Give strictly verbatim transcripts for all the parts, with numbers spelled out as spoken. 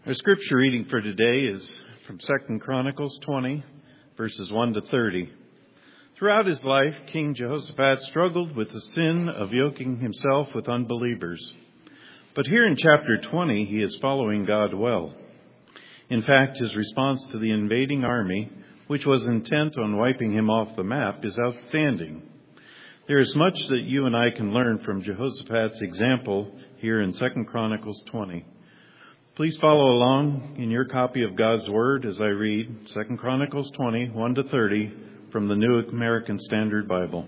Our scripture reading for today is from Second Chronicles twenty, verses one to thirty. Throughout his life, King Jehoshaphat struggled with the sin of yoking himself with unbelievers. But here in chapter twenty, he is following God well. In fact, his response to the invading army, which was intent on wiping him off the map, is outstanding. There is much that you and I can learn from Jehoshaphat's example here in Second Chronicles twenty. Please follow along in your copy of God's Word as I read Second Chronicles twenty, one to thirty from the New American Standard Bible.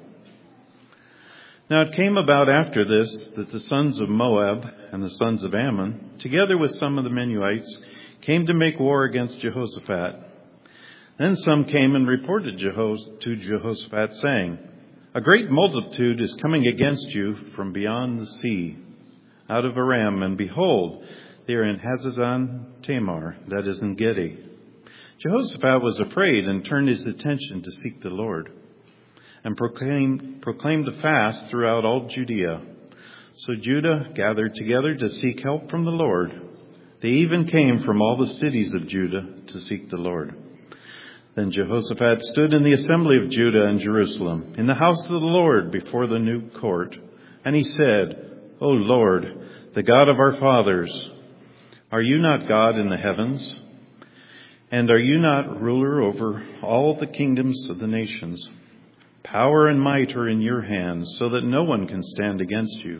Now it came about after this that the sons of Moab and the sons of Ammon, together with some of the Meunites, came to make war against Jehoshaphat. Then some came and reported Jeho- to Jehoshaphat, saying, "A great multitude is coming against you from beyond the sea, out of Aram, and behold, they are in Hazazon Tamar, that is in Gedi." Jehoshaphat was afraid and turned his attention to seek the Lord, and proclaimed, proclaimed a fast throughout all Judea. So Judah gathered together to seek help from the Lord. They even came from all the cities of Judah to seek the Lord. Then Jehoshaphat stood in the assembly of Judah and Jerusalem, in the house of the Lord before the new court, and he said, "O Lord, the God of our fathers, are you not God in the heavens? And are you not ruler over all the kingdoms of the nations? Power and might are in your hands, so that no one can stand against you.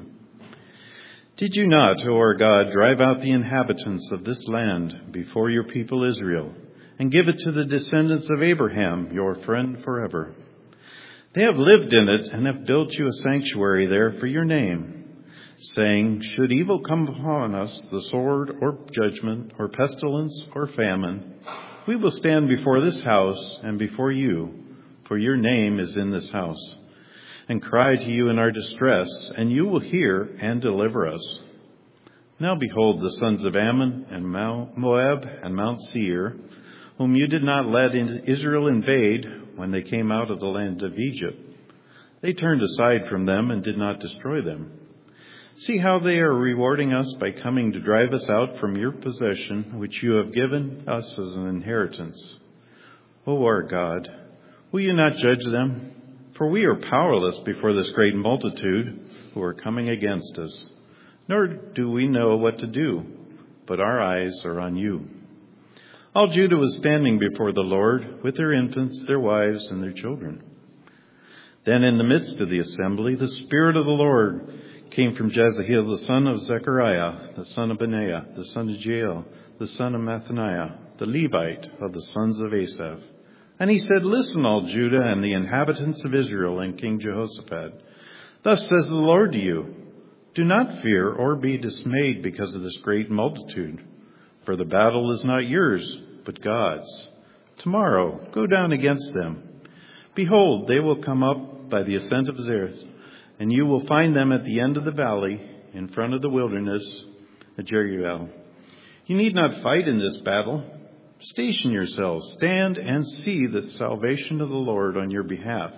Did you not, O our God, drive out the inhabitants of this land before your people Israel, and give it to the descendants of Abraham, your friend forever? They have lived in it and have built you a sanctuary there for your name, saying, should evil come upon us, the sword or judgment or pestilence or famine, we will stand before this house and before you, for your name is in this house, and cry to you in our distress, and you will hear and deliver us. Now behold, the sons of Ammon and Moab and Mount Seir, whom you did not let Israel invade when they came out of the land of Egypt, they turned aside from them and did not destroy them. See how they are rewarding us by coming to drive us out from your possession, which you have given us as an inheritance. O our God, will you not judge them? For we are powerless before this great multitude who are coming against us, nor do we know what to do, but our eyes are on you." All Judah was standing before the Lord with their infants, their wives, and their children. Then in the midst of the assembly, the Spirit of the Lord came from Jezahiel, the son of Zechariah, the son of Benaiah, the son of Jael, the son of Mathaniah, the Levite of the sons of Asaph. And he said, "Listen, all Judah and the inhabitants of Israel and King Jehoshaphat. Thus says the Lord to you, do not fear or be dismayed because of this great multitude, for the battle is not yours, but God's. Tomorrow go down against them. Behold, they will come up by the ascent of Zeres, and you will find them at the end of the valley, in front of the wilderness at Jeruel. You need not fight in this battle. Station yourselves, stand and see the salvation of the Lord on your behalf.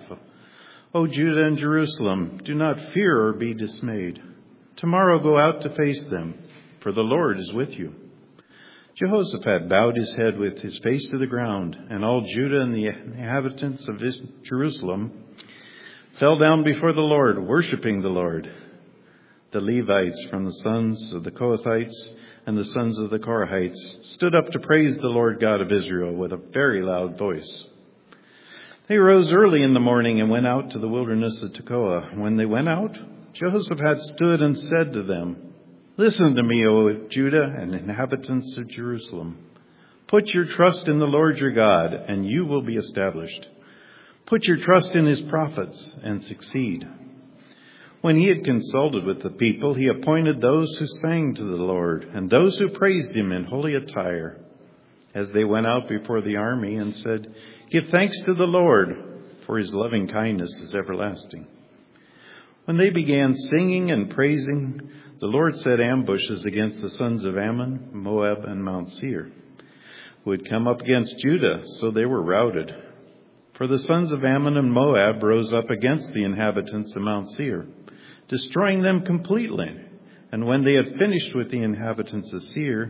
O Judah and Jerusalem, do not fear or be dismayed. Tomorrow go out to face them, for the Lord is with you." Jehoshaphat bowed his head with his face to the ground, and all Judah and the inhabitants of Jerusalem fell down before the Lord, worshiping the Lord. The Levites from the sons of the Kohathites and the sons of the Korahites stood up to praise the Lord God of Israel with a very loud voice. They rose early in the morning and went out to the wilderness of Tekoa. When they went out, Jehoshaphat stood and said to them, "Listen to me, O Judah and inhabitants of Jerusalem. Put your trust in the Lord your God, and you will be established. Put your trust in his prophets and succeed." When he had consulted with the people, he appointed those who sang to the Lord and those who praised him in holy attire, as they went out before the army and said, "Give thanks to the Lord, for his loving kindness is everlasting." When they began singing and praising, the Lord set ambushes against the sons of Ammon, Moab, and Mount Seir, who had come up against Judah, so they were routed. For the sons of Ammon and Moab rose up against the inhabitants of Mount Seir, destroying them completely. And when they had finished with the inhabitants of Seir,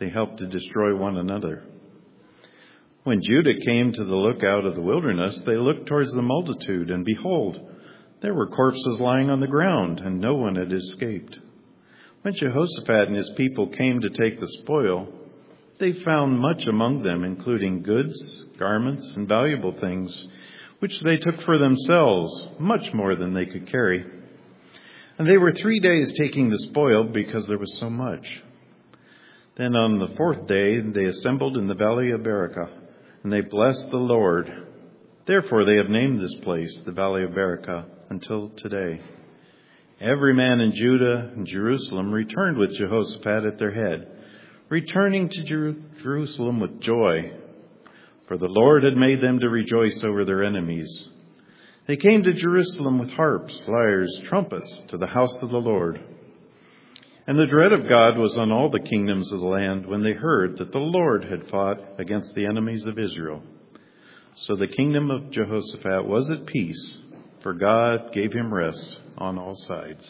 they helped to destroy one another. When Judah came to the lookout of the wilderness, they looked towards the multitude, and behold, there were corpses lying on the ground, and no one had escaped. When Jehoshaphat and his people came to take the spoil, they found much among them, including goods, garments, and valuable things, which they took for themselves, much more than they could carry. And they were three days taking the spoil because there was so much. Then on the fourth day they assembled in the valley of Berachah, and they blessed the Lord. Therefore they have named this place the Valley of Berachah until today. Every man in Judah and Jerusalem returned with Jehoshaphat at their head, returning to Jer- Jerusalem with joy, for the Lord had made them to rejoice over their enemies. They came to Jerusalem with harps, lyres, trumpets to the house of the Lord. And the dread of God was on all the kingdoms of the land when they heard that the Lord had fought against the enemies of Israel. So the kingdom of Jehoshaphat was at peace, for God gave him rest on all sides.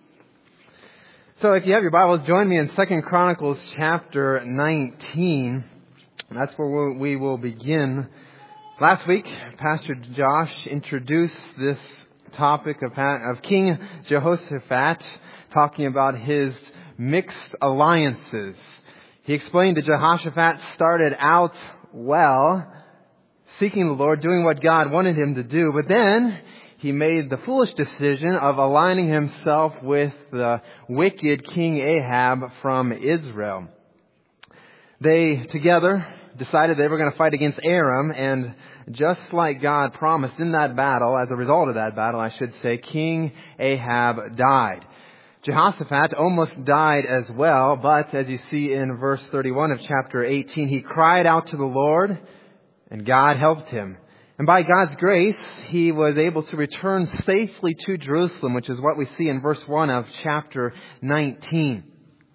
So if you have your Bibles, join me in Second Chronicles chapter nineteen. That's where we will begin. Last week, Pastor Josh introduced this topic of, of King Jehoshaphat, talking about his mixed alliances. He explained that Jehoshaphat started out well, seeking the Lord, doing what God wanted him to do, but then he made the foolish decision of aligning himself with the wicked King Ahab from Israel. They together decided they were going to fight against Aram, and just like God promised in that battle, as a result of that battle, I should say, King Ahab died. Jehoshaphat almost died as well, but as you see in verse thirty-one of chapter eighteen, he cried out to the Lord, and God helped him. And by God's grace, he was able to return safely to Jerusalem, which is what we see in verse one of chapter nineteen.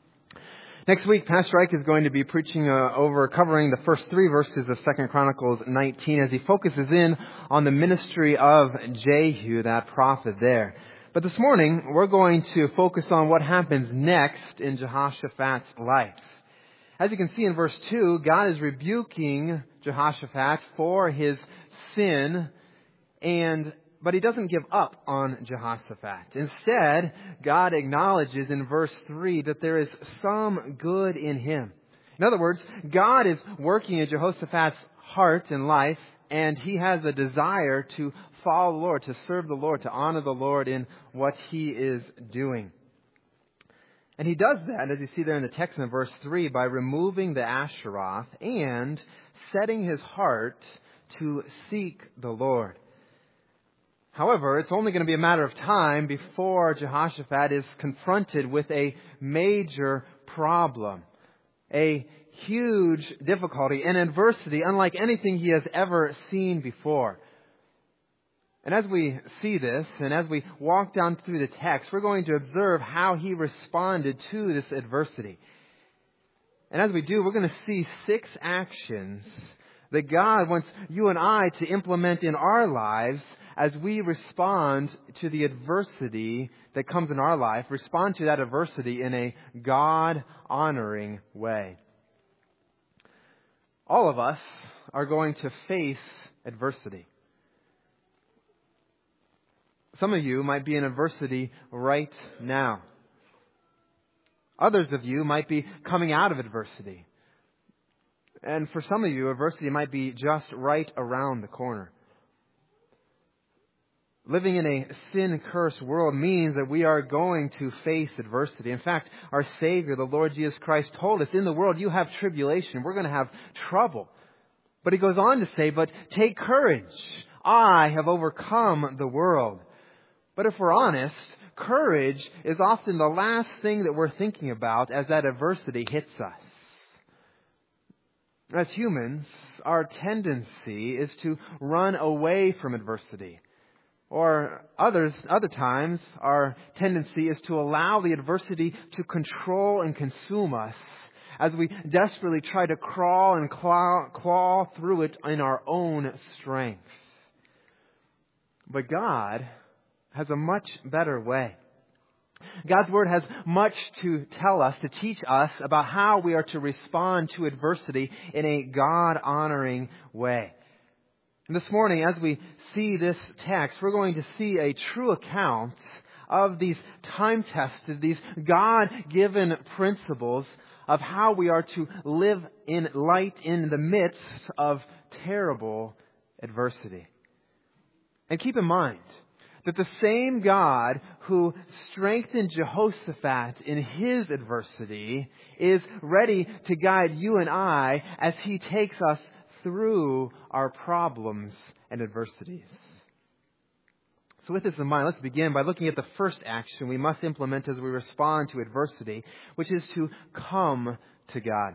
Next week, Pastor Ike is going to be preaching uh, over, covering the first three verses of Second Chronicles nineteen as he focuses in on the ministry of Jehu, that prophet there. But this morning, we're going to focus on what happens next in Jehoshaphat's life. As you can see in verse two, God is rebuking Jehoshaphat for his sin, and but he doesn't give up on Jehoshaphat. Instead, God acknowledges in verse three that there is some good in him. In other words, God is working in Jehoshaphat's heart and life, and he has a desire to follow the Lord, to serve the Lord, to honor the Lord in what he is doing. And he does that, as you see there in the text in verse three, by removing the Asheroth and setting his heart to seek the Lord. However, it's only going to be a matter of time before Jehoshaphat is confronted with a major problem, a huge difficulty, an adversity unlike anything he has ever seen before. And as we see this, and as we walk down through the text, we're going to observe how he responded to this adversity. And as we do, we're going to see six actions that God wants you and I to implement in our lives as we respond to the adversity that comes in our life, respond to that adversity in a God-honoring way. All of us are going to face adversity. Some of you might be in adversity right now. Others of you might be coming out of adversity. And for some of you, adversity might be just right around the corner. Living in a sin-cursed world means that we are going to face adversity. In fact, our Savior, the Lord Jesus Christ, told us, in the world you have tribulation. We're going to have trouble. But he goes on to say, but take courage. I have overcome the world. But if we're honest, courage is often the last thing that we're thinking about as that adversity hits us. As humans, our tendency is to run away from adversity. Or others, other times, our tendency is to allow the adversity to control and consume us as we desperately try to crawl and claw, claw through it in our own strength. But God has a much better way. God's Word has much to tell us, to teach us about how we are to respond to adversity in a God-honoring way. And this morning, as we see this text, we're going to see a true account of these time-tested, these God-given principles of how we are to live in light in the midst of terrible adversity. And keep in mind that the same God who strengthened Jehoshaphat in his adversity is ready to guide you and I as He takes us through our problems and adversities. So with this in mind, let's begin by looking at the first action we must implement as we respond to adversity, which is to come to God.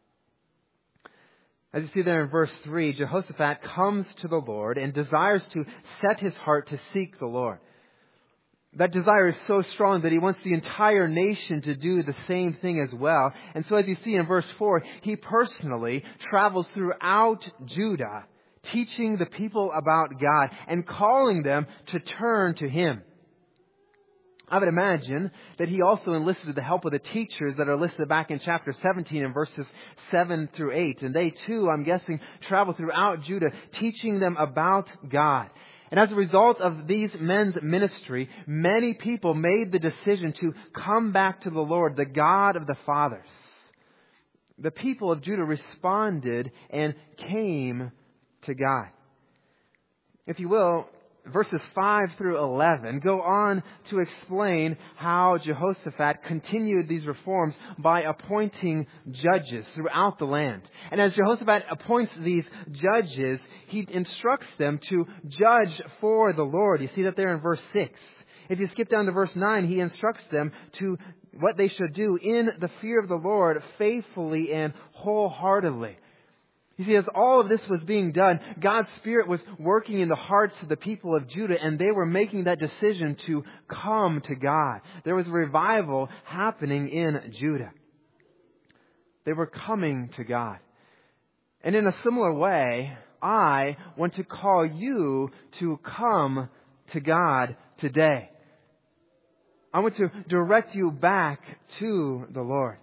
As you see there in verse three, Jehoshaphat comes to the Lord and desires to set his heart to seek the Lord. That desire is so strong that he wants the entire nation to do the same thing as well. And so as you see in verse four, he personally travels throughout Judah, teaching the people about God and calling them to turn to Him. I would imagine that he also enlisted the help of the teachers that are listed back in chapter seventeen in verses seven through eight. And they too, I'm guessing, travel throughout Judah, teaching them about God. And as a result of these men's ministry, many people made the decision to come back to the Lord, the God of the fathers. The people of Judah responded and came to God. If you will, verses five through eleven go on to explain how Jehoshaphat continued these reforms by appointing judges throughout the land. And as Jehoshaphat appoints these judges, he instructs them to judge for the Lord. You see that there in verse six. If you skip down to verse nine, he instructs them to what they should do in the fear of the Lord faithfully and wholeheartedly. You see, as all of this was being done, God's Spirit was working in the hearts of the people of Judah, and they were making that decision to come to God. There was a revival happening in Judah. They were coming to God. And in a similar way, I want to call you to come to God today. I want to direct you back to the Lord.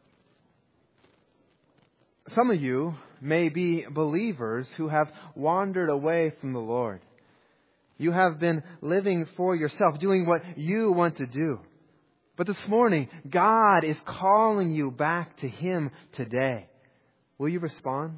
Some of you may be believers who have wandered away from the Lord. You have been living for yourself, doing what you want to do. But this morning, God is calling you back to Him today. Will you respond?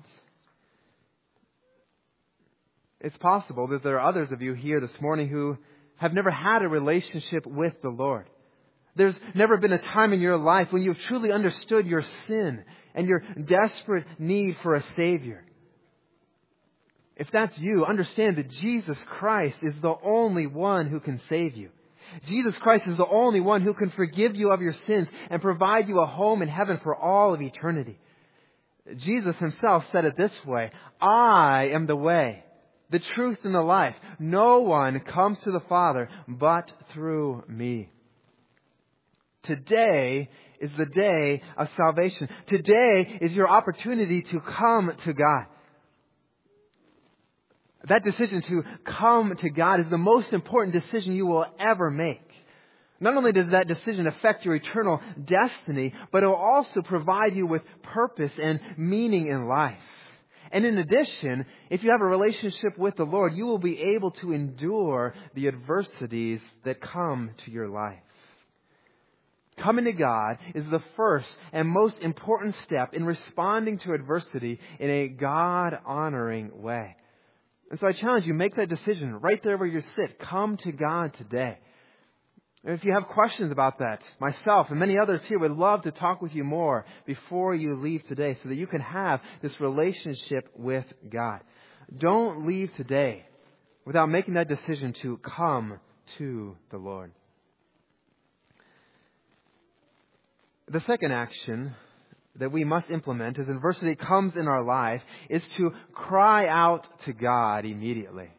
It's possible that there are others of you here this morning who have never had a relationship with the Lord. There's never been a time in your life when you've truly understood your sin and your desperate need for a Savior. If that's you, understand that Jesus Christ is the only one who can save you. Jesus Christ is the only one who can forgive you of your sins and provide you a home in heaven for all of eternity. Jesus Himself said it this way, I am the way, the truth, and the life. No one comes to the Father but through me. Today is the day of salvation. Today is your opportunity to come to God. That decision to come to God is the most important decision you will ever make. Not only does that decision affect your eternal destiny, but it will also provide you with purpose and meaning in life. And in addition, if you have a relationship with the Lord, you will be able to endure the adversities that come to your life. Coming to God is the first and most important step in responding to adversity in a God-honoring way. And so I challenge you, make that decision right there where you sit. Come to God today. And if you have questions about that, myself and many others here would love to talk with you more before you leave today so that you can have this relationship with God. Don't leave today without making that decision to come to the Lord. The second action that we must implement as adversity comes in our life is to cry out to God immediately.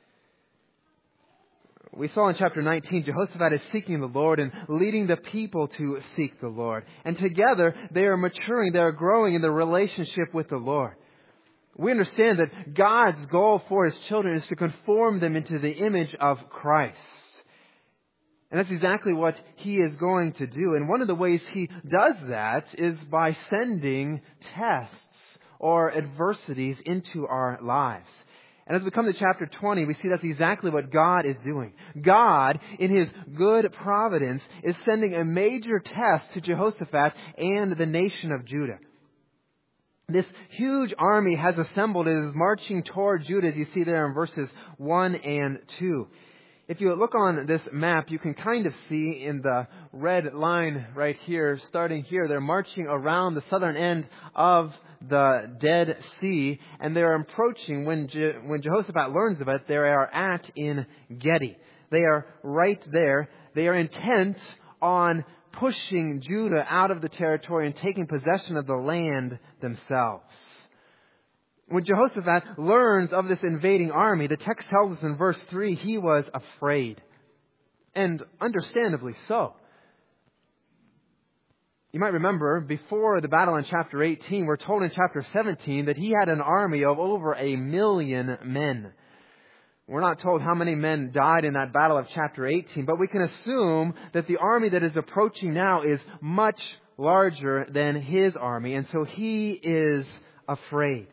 We saw in chapter nineteen, Jehoshaphat is seeking the Lord and leading the people to seek the Lord. And together they are maturing, they are growing in their relationship with the Lord. We understand that God's goal for His children is to conform them into the image of Christ. And that's exactly what He is going to do. And one of the ways He does that is by sending tests or adversities into our lives. And as we come to chapter twenty, we see that's exactly what God is doing. God, in His good providence, is sending a major test to Jehoshaphat and the nation of Judah. This huge army has assembled and is marching toward Judah, as you see there in verses one and two. If you look on this map, you can kind of see in the red line right here, starting here, they're marching around the southern end of the Dead Sea, and they're approaching, when Je- when Jehoshaphat learns of it, they are at En Gedi. They are right there. They are intent on pushing Judah out of the territory and taking possession of the land themselves. When Jehoshaphat learns of this invading army, the text tells us in verse three, he was afraid. And understandably so. You might remember, before the battle in chapter eighteen, we're told in chapter seventeen that he had an army of over a million men. We're not told how many men died in that battle of chapter eighteen, but we can assume that the army that is approaching now is much larger than his army, and so he is afraid.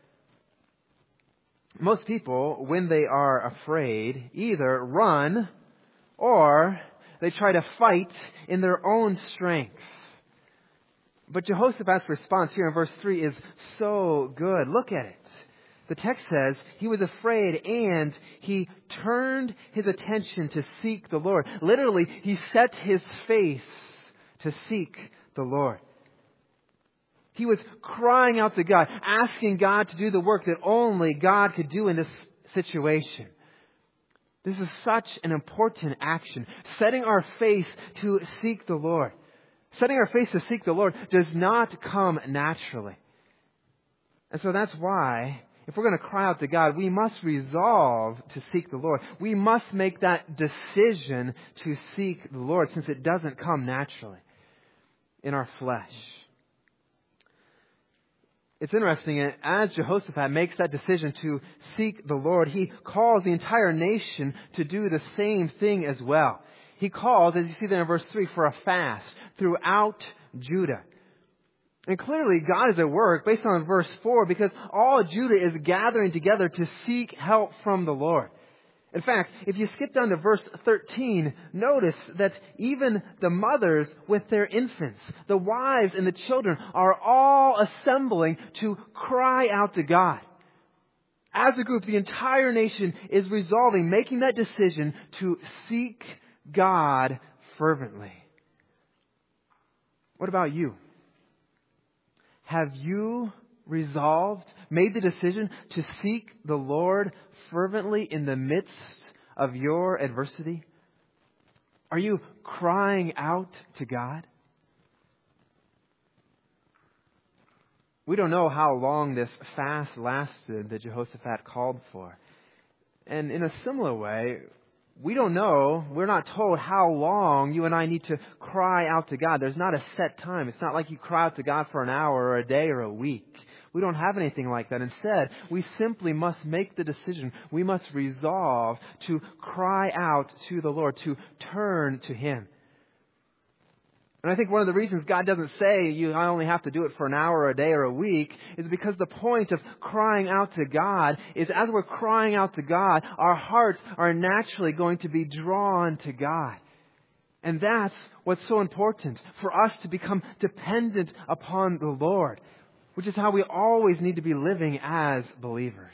Most people, when they are afraid, either run or they try to fight in their own strength. But Jehoshaphat's response here in verse three is so good. Look at it. The text says he was afraid and he turned his attention to seek the Lord. Literally, he set his face to seek the Lord. He was crying out to God, asking God to do the work that only God could do in this situation. This is such an important action. Setting our face to seek the Lord. Setting our face to seek the Lord does not come naturally. And so that's why, if we're going to cry out to God, we must resolve to seek the Lord. We must make that decision to seek the Lord, since it doesn't come naturally in our flesh. It's interesting, as Jehoshaphat makes that decision to seek the Lord, he calls the entire nation to do the same thing as well. He calls, as you see there in verse three, for a fast throughout Judah. And clearly God is at work based on verse four, because all Judah is gathering together to seek help from the Lord. In fact, if you skip down to verse thirteen, notice that even the mothers with their infants, the wives and the children are all assembling to cry out to God. As a group, the entire nation is resolving, making that decision to seek God fervently. What about you? Have you resolved, made the decision to seek the Lord fervently in the midst of your adversity? Are you crying out to God? We don't know how long this fast lasted that Jehoshaphat called for. And in a similar way, we don't know, we're not told how long you and I need to cry out to God. There's not a set time. It's not like you cry out to God for an hour or a day or a week. We don't have anything like that. Instead, we simply must make the decision. We must resolve to cry out to the Lord, to turn to Him. And I think one of the reasons God doesn't say you I only have to do it for an hour or a day or a week is because the point of crying out to God is, as we're crying out to God, our hearts are naturally going to be drawn to God. And that's what's so important, for us to become dependent upon the Lord, which is how we always need to be living as believers.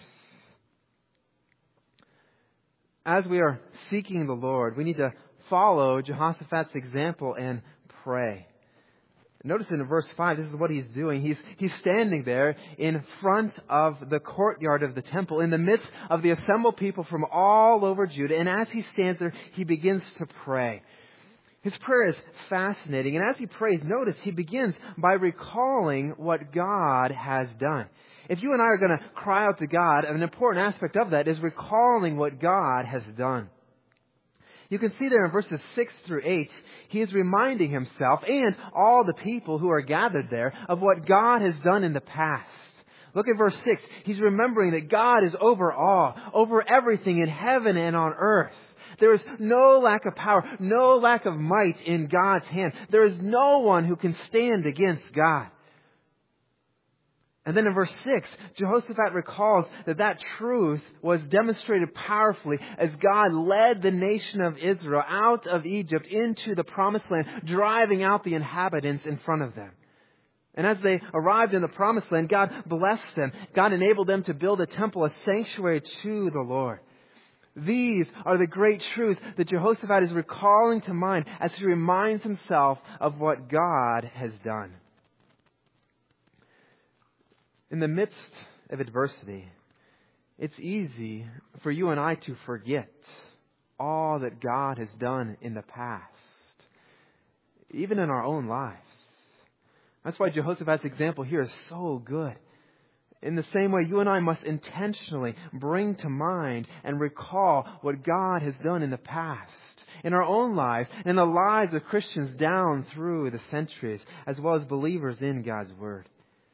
As we are seeking the Lord, we need to follow Jehoshaphat's example and pray. Notice in verse five, this is what he's doing. He's, he's standing there in front of the courtyard of the temple, in the midst of the assembled people from all over Judah. And as he stands there, he begins to pray. His prayer is fascinating. And as he prays, notice he begins by recalling what God has done. If you and I are going to cry out to God, an important aspect of that is recalling what God has done. You can see there in verses six through eight, he is reminding himself and all the people who are gathered there of what God has done in the past. Look at verse six. He's remembering that God is over all, over everything in heaven and on earth. There is no lack of power, no lack of might in God's hand. There is no one who can stand against God. And then in verse six, Jehoshaphat recalls that that truth was demonstrated powerfully as God led the nation of Israel out of Egypt into the promised land, driving out the inhabitants in front of them. And as they arrived in the promised land, God blessed them. God enabled them to build a temple, a sanctuary to the Lord. These are the great truths that Jehoshaphat is recalling to mind as he reminds himself of what God has done. In the midst of adversity, it's easy for you and I to forget all that God has done in the past, even in our own lives. That's why Jehoshaphat's example here is so good. In the same way, you and I must intentionally bring to mind and recall what God has done in the past, in our own lives, and in the lives of Christians down through the centuries, as well as believers in God's Word.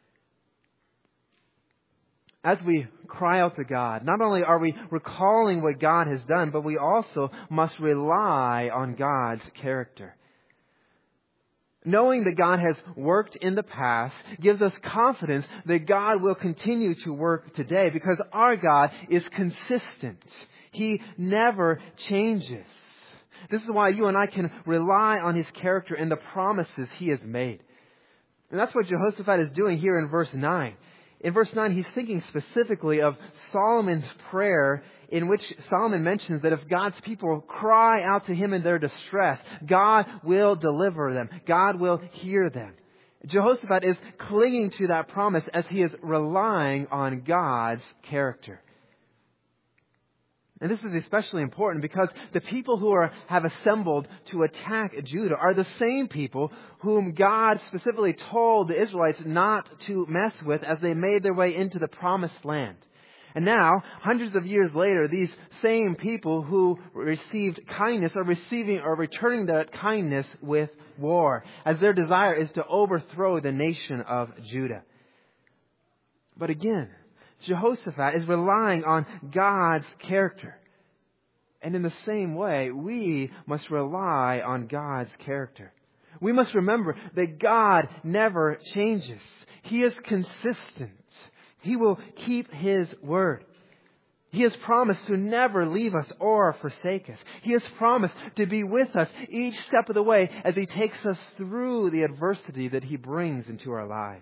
As we cry out to God, not only are we recalling what God has done, but we also must rely on God's character. Knowing that God has worked in the past gives us confidence that God will continue to work today, because our God is consistent. He never changes. This is why you and I can rely on His character and the promises He has made. And that's what Jehoshaphat is doing here in verse nine. In verse nine, he's thinking specifically of Solomon's prayer, in which Solomon mentions that if God's people cry out to Him in their distress, God will deliver them. God will hear them. Jehoshaphat is clinging to that promise as he is relying on God's character. And this is especially important because the people who are, have assembled to attack Judah are the same people whom God specifically told the Israelites not to mess with as they made their way into the promised land. And now, hundreds of years later, these same people who received kindness are receiving or returning that kindness with war, as their desire is to overthrow the nation of Judah. But again, Jehoshaphat is relying on God's character. And in the same way, we must rely on God's character. We must remember that God never changes. He is consistent. He will keep His word. He has promised to never leave us or forsake us. He has promised to be with us each step of the way as He takes us through the adversity that He brings into our lives.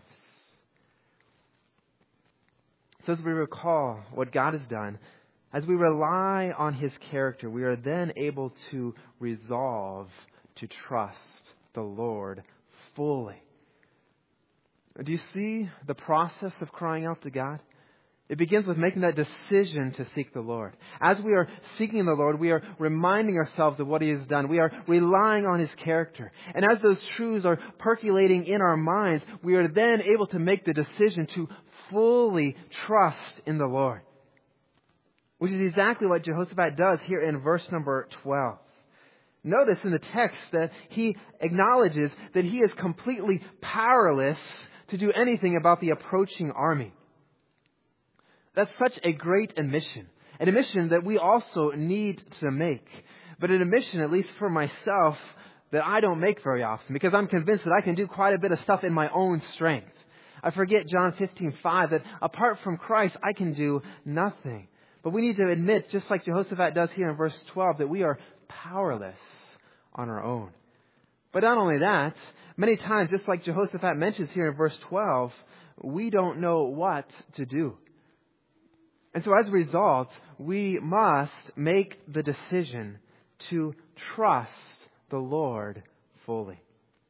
So as we recall what God has done, as we rely on His character, we are then able to resolve to trust the Lord fully. Do you see the process of crying out to God? It begins with making that decision to seek the Lord. As we are seeking the Lord, we are reminding ourselves of what He has done. We are relying on His character. And as those truths are percolating in our minds, we are then able to make the decision to fully trust in the Lord. Which is exactly what Jehoshaphat does here in verse number twelve. Notice in the text that he acknowledges that he is completely powerless to do anything about the approaching army. That's such a great admission. An admission that we also need to make. But an admission, at least for myself, that I don't make very often, because I'm convinced that I can do quite a bit of stuff in my own strength. I forget John fifteen five, that apart from Christ, I can do nothing. But we need to admit, just like Jehoshaphat does here in verse twelve, that we are powerless on our own. But not only that, many times, just like Jehoshaphat mentions here in verse twelve, we don't know what to do. And so as a result, we must make the decision to trust the Lord fully.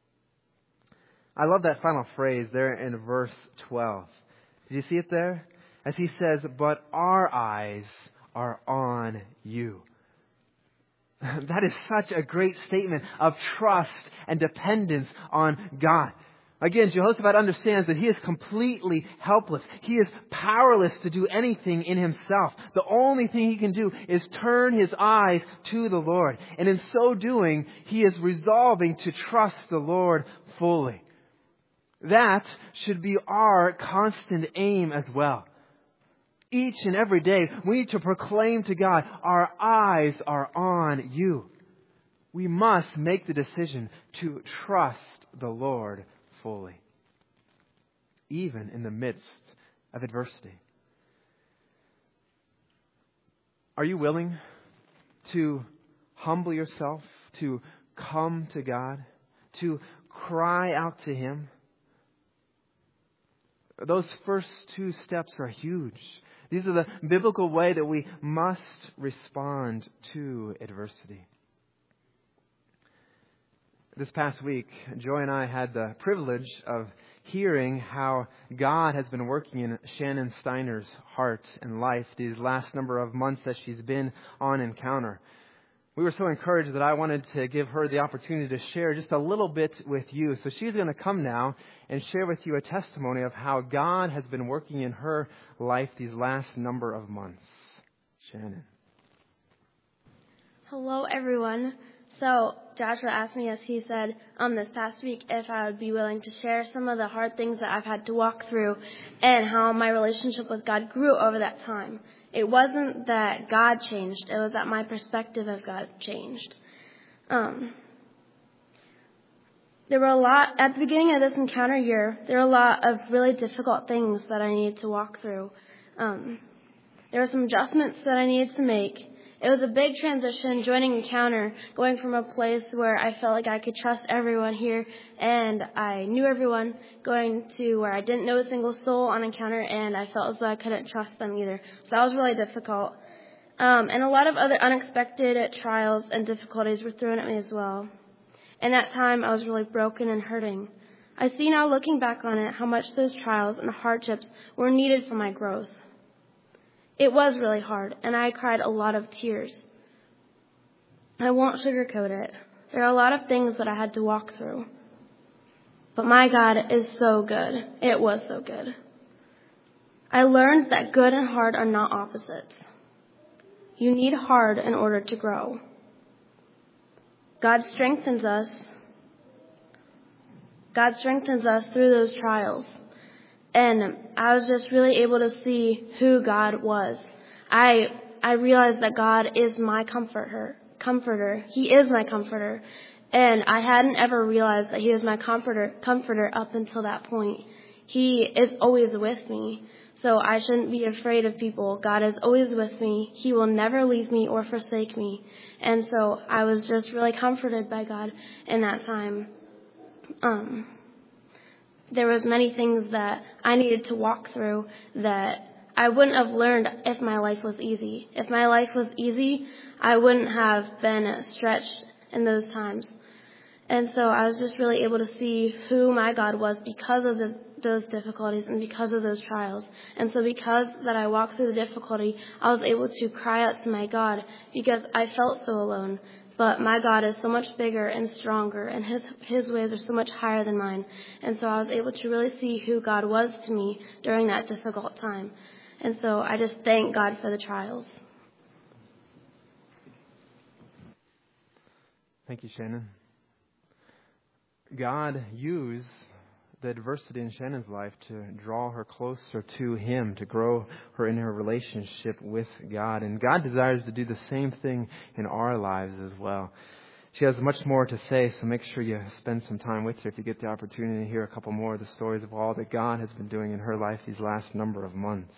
I love that final phrase there in verse twelve. Did you see it there? As he says, but our eyes are on you. That is such a great statement of trust and dependence on God. Again, Jehoshaphat understands that he is completely helpless. He is powerless to do anything in himself. The only thing he can do is turn his eyes to the Lord. And in so doing, he is resolving to trust the Lord fully. That should be our constant aim as well. Each and every day, we need to proclaim to God, our eyes are on you. We must make the decision to trust the Lord fully, even in the midst of adversity. Are you willing to humble yourself, to come to God, to cry out to Him? Those first two steps are huge. These are the biblical way that we must respond to adversity. This past week, Joy and I had the privilege of hearing how God has been working in Shannon Steiner's heart and life these last number of months that she's been on Encounter. We were so encouraged that I wanted to give her the opportunity to share just a little bit with you. So she's going to come now and share with you a testimony of how God has been working in her life these last number of months. Shannon. Hello, everyone. So Joshua asked me, as he said, um, this past week, if I would be willing to share some of the hard things that I've had to walk through and how my relationship with God grew over that time. It wasn't that God changed. It was that my perspective of God changed. Um, there were a lot, at the beginning of this encounter year, there were a lot of really difficult things that I needed to walk through. Um, there were some adjustments that I needed to make. It was a big transition, joining Encounter, going from a place where I felt like I could trust everyone here and I knew everyone, going to where I didn't know a single soul on Encounter and I felt as though I couldn't trust them either. So that was really difficult. Um, and a lot of other unexpected trials and difficulties were thrown at me as well. In that time, I was really broken and hurting. I see now, looking back on it, how much those trials and hardships were needed for my growth. It was really hard, and I cried a lot of tears. I won't sugarcoat it. There are a lot of things that I had to walk through. But my God is so good. It was so good. I learned that good and hard are not opposites. You need hard in order to grow. God strengthens us. God strengthens us through those trials. And I was just really able to see who God was. I I realized that God is my comforter. Comforter. He is my comforter. And I hadn't ever realized that He was my comforter, comforter up until that point. He is always with me. So I shouldn't be afraid of people. God is always with me. He will never leave me or forsake me. And so I was just really comforted by God in that time. Um... There was many things that I needed to walk through that I wouldn't have learned if my life was easy. If my life was easy, I wouldn't have been stretched in those times. And so I was just really able to see who my God was because of the, those difficulties and because of those trials. And so because that I walked through the difficulty, I was able to cry out to my God because I felt so alone. But my God is so much bigger and stronger, and his his ways are so much higher than mine. And so I was able to really see who God was to me during that difficult time. And so I just thank God for the trials. Thank you, Shannon. God used the adversity in Shannon's life to draw her closer to Him, to grow her in her relationship with God. And God desires to do the same thing in our lives as well. She has much more to say, so make sure you spend some time with her if you get the opportunity to hear a couple more of the stories of all that God has been doing in her life these last number of months.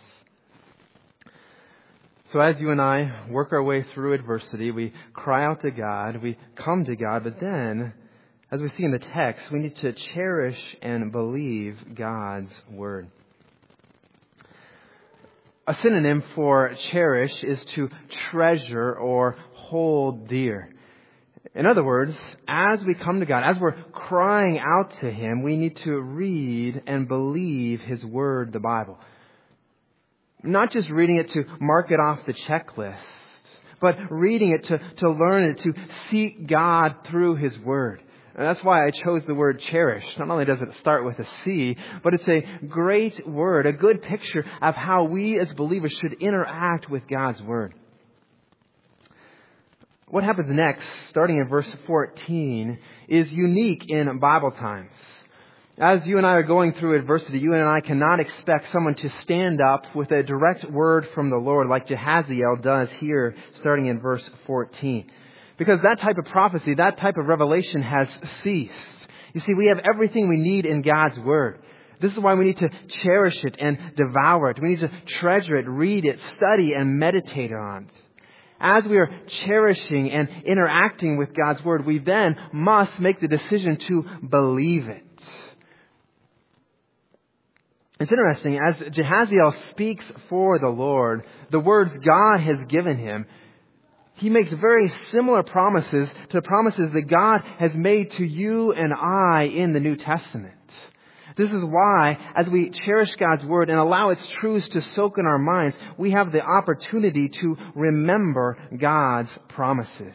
So as you and I work our way through adversity, we cry out to God, we come to God, but then, as we see in the text, we need to cherish and believe God's Word. A synonym for cherish is to treasure or hold dear. In other words, as we come to God, as we're crying out to Him, we need to read and believe His Word, the Bible. Not just reading it to mark it off the checklist, but reading it to, to learn it, to seek God through His Word. And that's why I chose the word cherish. Not only does it start with a C, but it's a great word, a good picture of how we as believers should interact with God's Word. What happens next, starting in verse fourteen, is unique in Bible times. As you and I are going through adversity, you and I cannot expect someone to stand up with a direct word from the Lord like Jehaziel does here, starting in verse fourteen. Because that type of prophecy, that type of revelation has ceased. You see, we have everything we need in God's Word. This is why we need to cherish it and devour it. We need to treasure it, read it, study, and meditate on it. As we are cherishing and interacting with God's Word, we then must make the decision to believe it. It's interesting, as Jehaziel speaks for the Lord, the words God has given him, he makes very similar promises to the promises that God has made to you and I in the New Testament. This is why, as we cherish God's Word and allow its truths to soak in our minds, we have the opportunity to remember God's promises.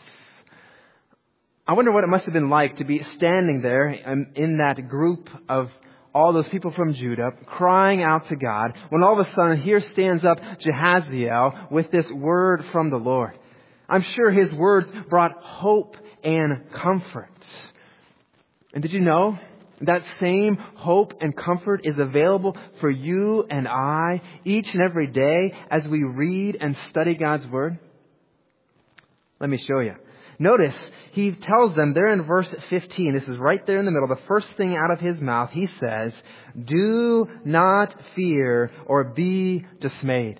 I wonder what it must have been like to be standing there in that group of all those people from Judah crying out to God, when all of a sudden here stands up Jehaziel with this word from the Lord. I'm sure his words brought hope and comfort. And did you know that same hope and comfort is available for you and I each and every day as we read and study God's Word? Let me show you. Notice, he tells them there in verse fifteen, this is right there in the middle, the first thing out of his mouth, he says, "Do not fear or be dismayed."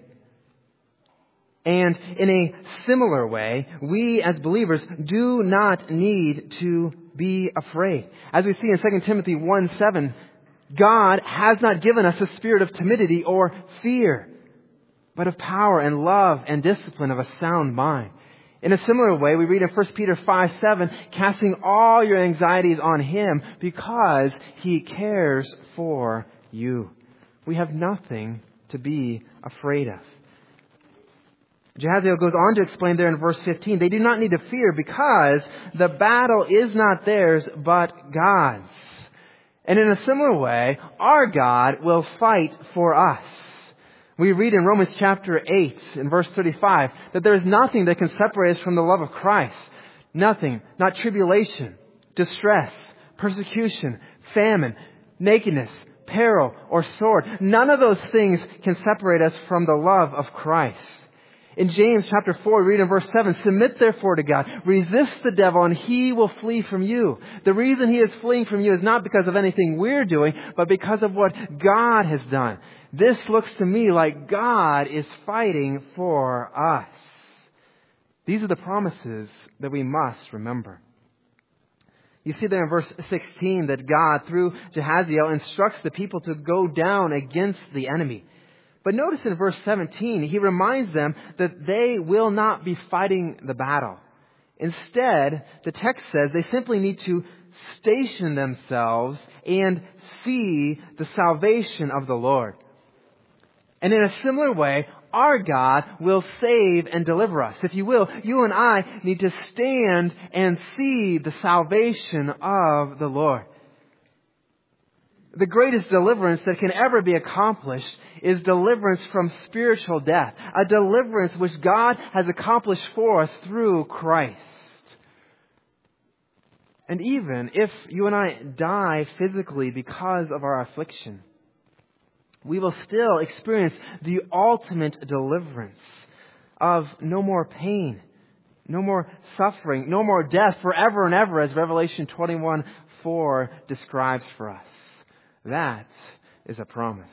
And in a similar way, we as believers do not need to be afraid. As we see in Second Timothy one seven, God has not given us a spirit of timidity or fear, but of power and love and discipline of a sound mind. In a similar way, we read in First Peter five seven, casting all your anxieties on Him because He cares for you. We have nothing to be afraid of. Jehaziel goes on to explain there in verse fifteen, they do not need to fear because the battle is not theirs but God's. And in a similar way, our God will fight for us. We read in Romans chapter eight in verse thirty-five that there is nothing that can separate us from the love of Christ. Nothing, not tribulation, distress, persecution, famine, nakedness, peril, or sword. None of those things can separate us from the love of Christ. In James chapter four, we read in verse seven, submit therefore to God, resist the devil, and he will flee from you. The reason he is fleeing from you is not because of anything we're doing, but because of what God has done. This looks to me like God is fighting for us. These are the promises that we must remember. You see there in verse sixteen that God, through Jehaziel, instructs the people to go down against the enemy. But notice in verse seventeen, he reminds them that they will not be fighting the battle. Instead, the text says they simply need to station themselves and see the salvation of the Lord. And in a similar way, our God will save and deliver us. If you will, you and I need to stand and see the salvation of the Lord. The greatest deliverance that can ever be accomplished is deliverance from spiritual death. A deliverance which God has accomplished for us through Christ. And even if you and I die physically because of our affliction, we will still experience the ultimate deliverance of no more pain, no more suffering, no more death forever and ever, as Revelation twenty-one four describes for us. That is a promise.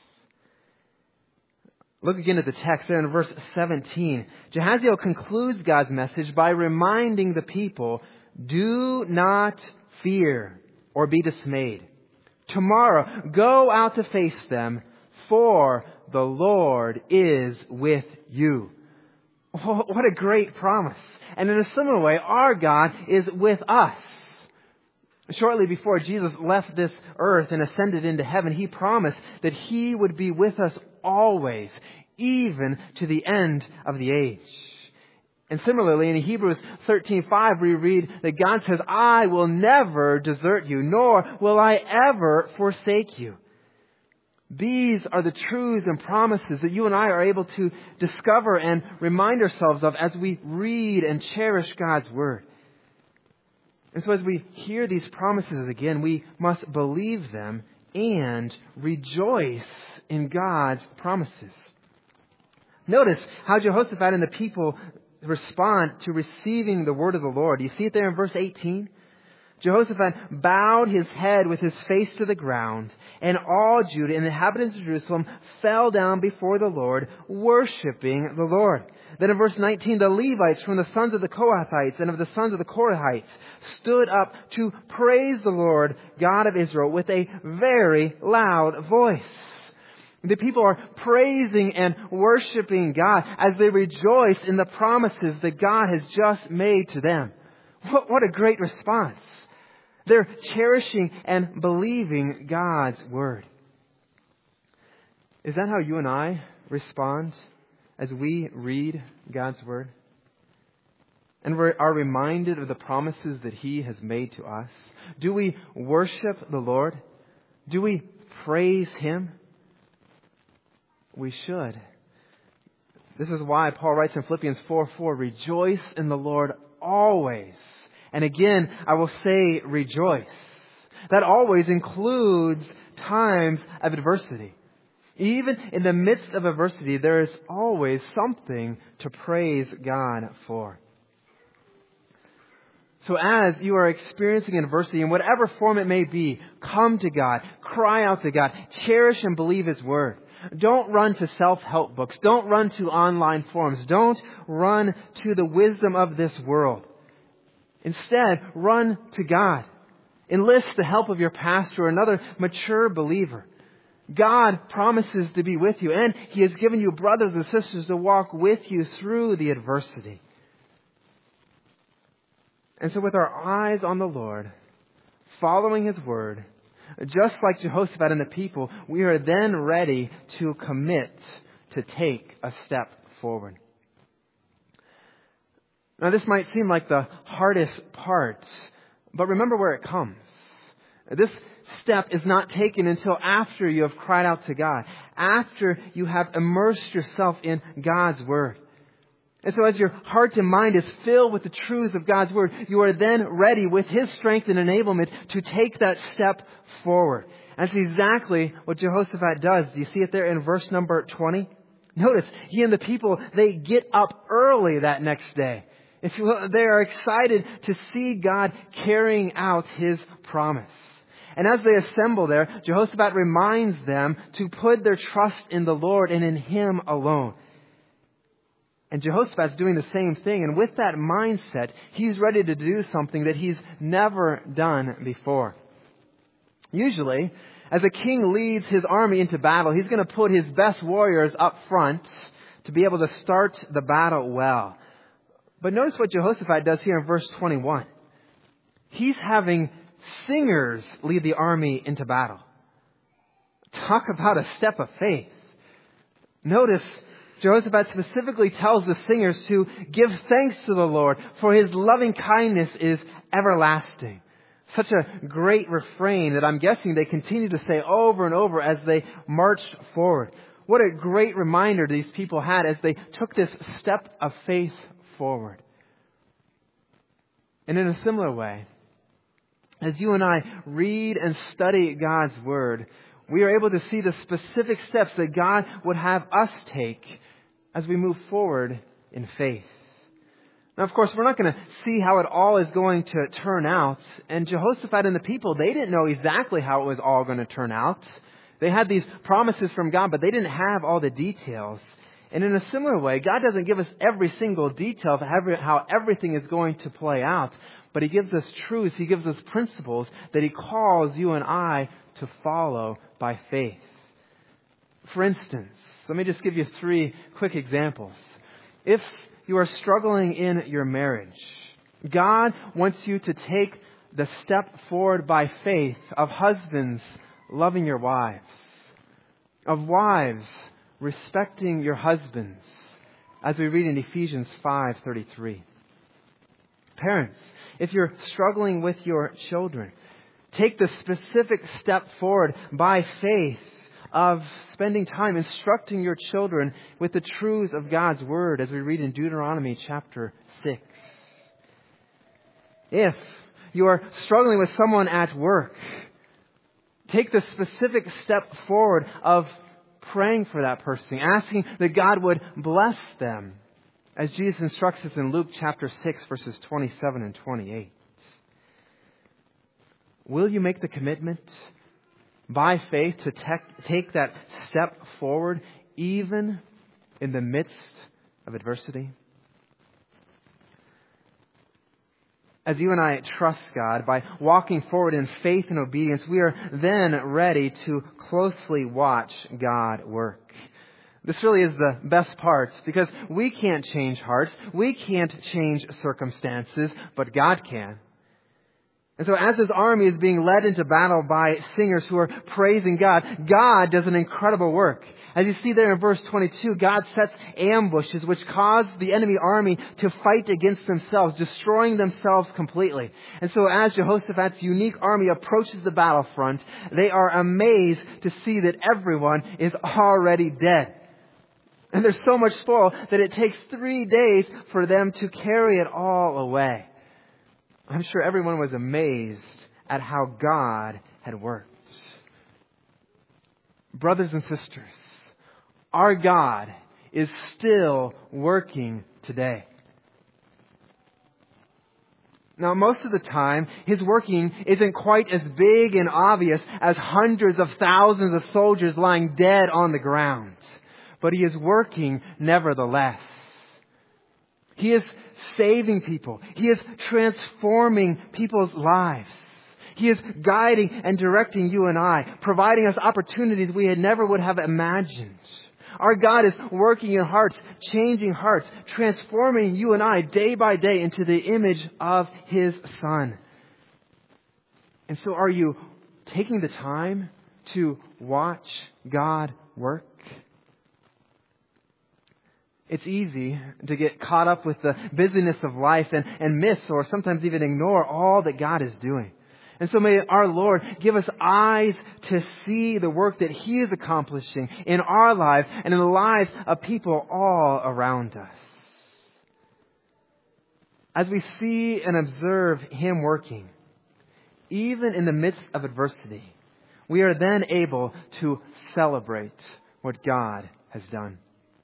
Look again at the text there in verse seventeen. Jehaziel concludes God's message by reminding the people, do not fear or be dismayed. Tomorrow, go out to face them, for the Lord is with you. What a great promise. And in a similar way, our God is with us. Shortly before Jesus left this earth and ascended into heaven, He promised that He would be with us always, even to the end of the age. And similarly, in Hebrews thirteen five, we read that God says, I will never desert you, nor will I ever forsake you. These are the truths and promises that you and I are able to discover and remind ourselves of as we read and cherish God's Word. And so as we hear these promises again, we must believe them and rejoice in God's promises. Notice how Jehoshaphat and the people respond to receiving the word of the Lord. You see it there in verse eighteen? Jehoshaphat bowed his head with his face to the ground, and all Judah and the inhabitants of Jerusalem fell down before the Lord, worshiping the Lord. Then in verse nineteen, the Levites from the sons of the Kohathites and of the sons of the Korahites stood up to praise the Lord, God of Israel, with a very loud voice. The people are praising and worshiping God as they rejoice in the promises that God has just made to them. What, what a great response. They're cherishing and believing God's word. Is that how you and I respond as we read God's word? And we are reminded of the promises that He has made to us? Do we worship the Lord? Do we praise Him? We should. This is why Paul writes in Philippians four four, rejoice in the Lord always. And again, I will say rejoice. That always includes times of adversity. Even in the midst of adversity, there is always something to praise God for. So as you are experiencing adversity in whatever form it may be, come to God, cry out to God, cherish and believe His word. Don't run to self-help books. Don't run to online forums. Don't run to the wisdom of this world. Instead, run to God. Enlist the help of your pastor or another mature believer. God promises to be with you, and He has given you brothers and sisters to walk with you through the adversity. And so with our eyes on the Lord, following His word, just like Jehoshaphat and the people, we are then ready to commit to take a step forward. Now, this might seem like the hardest part, but remember where it comes. This step is not taken until after you have cried out to God, after you have immersed yourself in God's word. And so as your heart and mind is filled with the truths of God's word, you are then ready with His strength and enablement to take that step forward. And that's exactly what Jehoshaphat does. Do you see it there in verse number twenty? Notice, he and the people, they get up early that next day. If you will, they are excited to see God carrying out His promise. And as they assemble there, Jehoshaphat reminds them to put their trust in the Lord and in Him alone. And Jehoshaphat's doing the same thing. And with that mindset, he's ready to do something that he's never done before. Usually, as a king leads his army into battle, he's going to put his best warriors up front to be able to start the battle well. But notice what Jehoshaphat does here in verse twenty-one. He's having singers lead the army into battle. Talk about a step of faith. Notice Jehoshaphat specifically tells the singers to give thanks to the Lord, for His loving kindness is everlasting. Such a great refrain that I'm guessing they continue to say over and over as they marched forward. What a great reminder these people had as they took this step of faith forward. And in a similar way, as you and I read and study God's Word, we are able to see the specific steps that God would have us take as we move forward in faith. Now, of course, we're not going to see how it all is going to turn out. And Jehoshaphat and the people, they didn't know exactly how it was all going to turn out. They had these promises from God, but they didn't have all the details. And in a similar way, God doesn't give us every single detail of how everything is going to play out. But He gives us truths. He gives us principles that He calls you and I to follow by faith. For instance, let me just give you three quick examples. If you are struggling in your marriage, God wants you to take the step forward by faith of husbands loving your wives, of wives respecting your husbands, as we read in Ephesians five thirty-three. Parents, if you're struggling with your children, take the specific step forward by faith of spending time instructing your children with the truths of God's Word, as we read in Deuteronomy chapter six. If you are struggling with someone at work, take the specific step forward of praying for that person, asking that God would bless them, as Jesus instructs us in Luke chapter six, verses twenty-seven and twenty-eight. Will you make the commitment by faith to take that step forward even in the midst of adversity? As you and I trust God by walking forward in faith and obedience, we are then ready to closely watch God work. This really is the best part, because we can't change hearts, we can't change circumstances, but God can. And so as His army is being led into battle by singers who are praising God, God does an incredible work. As you see there in verse twenty-two, God sets ambushes which cause the enemy army to fight against themselves, destroying themselves completely. And so as Jehoshaphat's unique army approaches the battlefront, they are amazed to see that everyone is already dead. And there's so much spoil that it takes three days for them to carry it all away. I'm sure everyone was amazed at how God had worked. Brothers and sisters, our God is still working today. Now, most of the time, His working isn't quite as big and obvious as hundreds of thousands of soldiers lying dead on the ground. But He is working nevertheless. He is saving people. He is transforming people's lives. He is guiding and directing you and I, providing us opportunities we had never would have imagined. Our God is working in hearts, changing hearts, transforming you and I day by day into the image of His Son. And so are you taking the time to watch God work? It's easy to get caught up with the busyness of life and, and miss or sometimes even ignore all that God is doing. And so may our Lord give us eyes to see the work that He is accomplishing in our lives and in the lives of people all around us. As we see and observe Him working, even in the midst of adversity, we are then able to celebrate what God has done.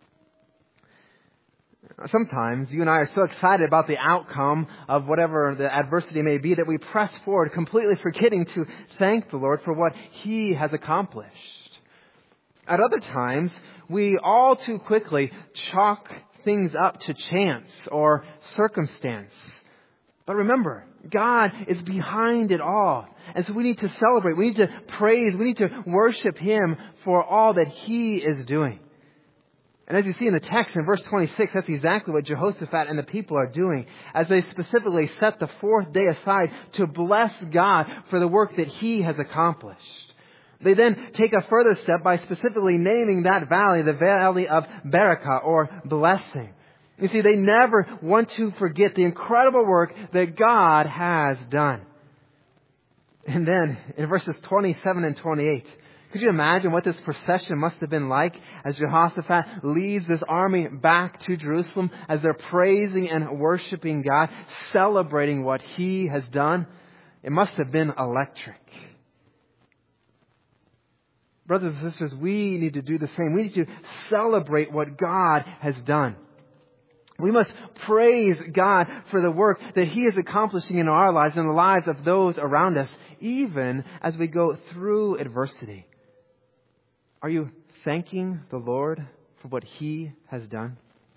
Sometimes you and I are so excited about the outcome of whatever the adversity may be that we press forward, completely forgetting to thank the Lord for what He has accomplished. At other times, we all too quickly chalk things up to chance or circumstance. But remember, God is behind it all. And so we need to celebrate. We need to praise. We need to worship Him for all that He is doing. And as you see in the text in verse twenty-six, that's exactly what Jehoshaphat and the people are doing as they specifically set the fourth day aside to bless God for the work that He has accomplished. They then take a further step by specifically naming that valley the Valley of Barakah, or blessing. You see, they never want to forget the incredible work that God has done. And then in verses twenty-seven and twenty-eight, could you imagine what this procession must have been like as Jehoshaphat leads this army back to Jerusalem as they're praising and worshiping God, celebrating what He has done? It must have been electric. Brothers and sisters, we need to do the same. We need to celebrate what God has done. We must praise God for the work that He is accomplishing in our lives and the lives of those around us, even as we go through adversity. Are you thanking the Lord for what He has done?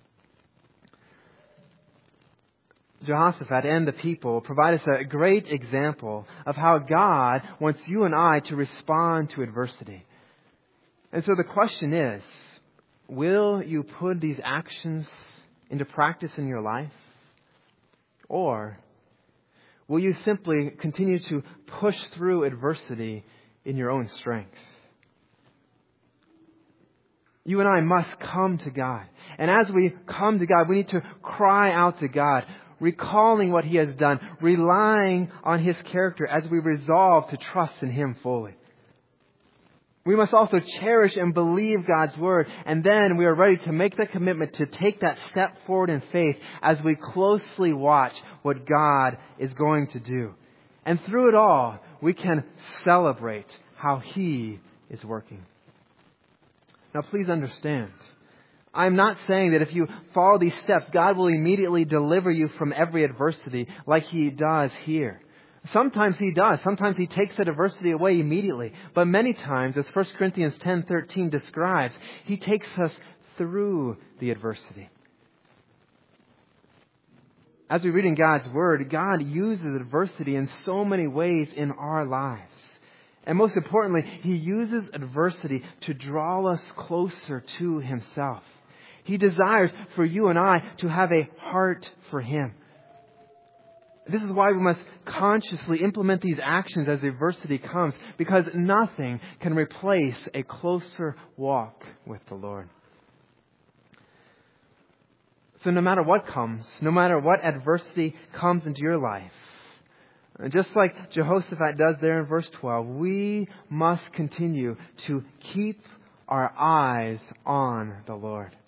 Jehoshaphat and the people provide us a great example of how God wants you and I to respond to adversity. And so the question is, will you put these actions into practice in your life? Or will you simply continue to push through adversity in your own strength? You and I must come to God. And as we come to God, we need to cry out to God, recalling what He has done, relying on His character as we resolve to trust in Him fully. We must also cherish and believe God's Word, and then we are ready to make the commitment to take that step forward in faith as we closely watch what God is going to do. And through it all, we can celebrate how He is working. Now, please understand, I'm not saying that if you follow these steps, God will immediately deliver you from every adversity like He does here. Sometimes He does. Sometimes He takes that adversity away immediately. But many times, as First Corinthians ten thirteen describes, He takes us through the adversity. As we read in God's Word, God uses adversity in so many ways in our lives. And most importantly, He uses adversity to draw us closer to Himself. He desires for you and I to have a heart for Him. This is why we must consciously implement these actions as adversity comes, because nothing can replace a closer walk with the Lord. So no matter what comes, no matter what adversity comes into your life, just like Jehoshaphat does there in verse twelve, we must continue to keep our eyes on the Lord.